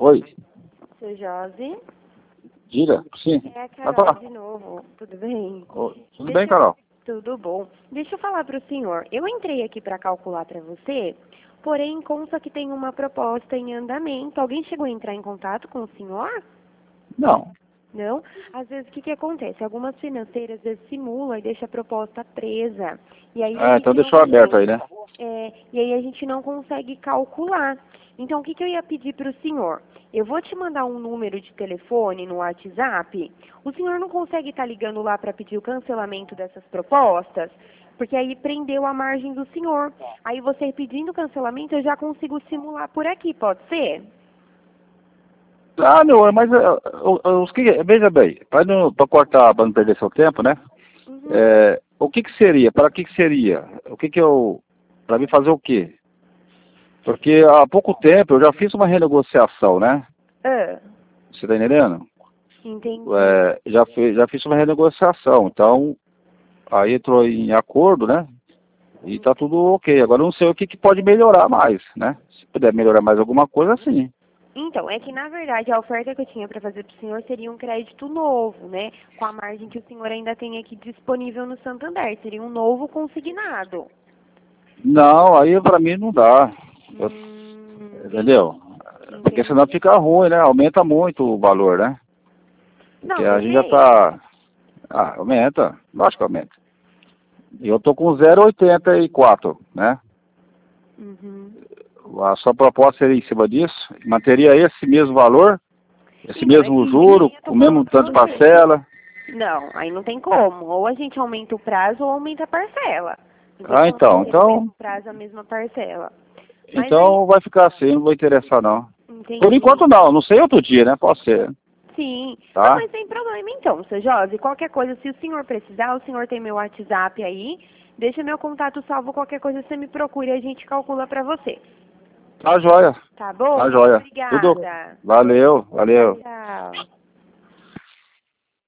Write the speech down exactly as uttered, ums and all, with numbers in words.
Oi, Seu Josi, diga, sim. é a Vai Carol falar. de novo, tudo bem? Oi, tudo Deixa bem, eu- Carol? Tudo bom. Deixa eu falar para o senhor. Eu entrei aqui para calcular para você, porém consta que tem uma proposta em andamento. Alguém chegou a entrar em contato com o senhor? Não. Não? Às vezes o que, que acontece? Algumas financeiras às vezes, simulam e deixam a proposta presa. E aí a Ah, gente então não deixou aberto aí, consegue, né? é, e aí a gente não consegue calcular. Então o que, que eu ia pedir para o senhor? Eu vou te mandar um número de telefone no WhatsApp. O senhor não consegue estar ligando lá para pedir o cancelamento dessas propostas? Porque aí prendeu a margem do senhor. Aí você pedindo cancelamento, eu já consigo simular por aqui, pode ser? Ah, meu, mas eh, o- o- os que, veja bem, para não, para cortar, para não perder seu tempo, né? Uhum. É, o que que seria? Para que que seria? O que que eu, para mim fazer o quê? Porque há pouco tempo eu já fiz uma renegociação, né? Ah, Você tá entendendo? entendi. É, já, fiz, já fiz uma renegociação, então aí entrou em acordo, né? E tá tudo ok. Agora eu não sei o que que pode melhorar mais, né? Se puder melhorar mais alguma coisa, sim. Então, é que na verdade a oferta que eu tinha para fazer para o senhor seria um crédito novo, né? Com a margem que o senhor ainda tem aqui disponível no Santander. Seria um novo consignado. Não, aí pra mim não dá. Eu- Hum, entendeu? Porque senão entendi. fica ruim, né? Aumenta muito o valor, né? Não, Porque a gente já beleza. tá. Ah, aumenta. Lógico que aumenta. E eu tô com zero vírgula oitenta e quatro, né? Uhum. A sua proposta seria em cima disso? Manteria esse mesmo valor? Esse Então, é mesmo que, que juro? nem eu tô O falando mesmo para tanto de você. parcela? Não, aí não tem como. Ou a gente aumenta o prazo ou aumenta a parcela. Não tem Ah, como então. manter no Então, mesmo prazo a mesma parcela. Mas aí, então vai ficar assim, não vou interessar não. Por entendi. enquanto não, não sei outro dia, né? Pode ser, Sim. Não, tá? mas sem problema então, seu Josi. Qualquer coisa, se o senhor precisar, o senhor tem meu WhatsApp aí. Deixa meu contato salvo, qualquer coisa você me procura e a gente calcula pra você. Tá joia, Tá bom? tá Muito joia. Tudo. obrigada. Valeu, Tchau, valeu. tchau.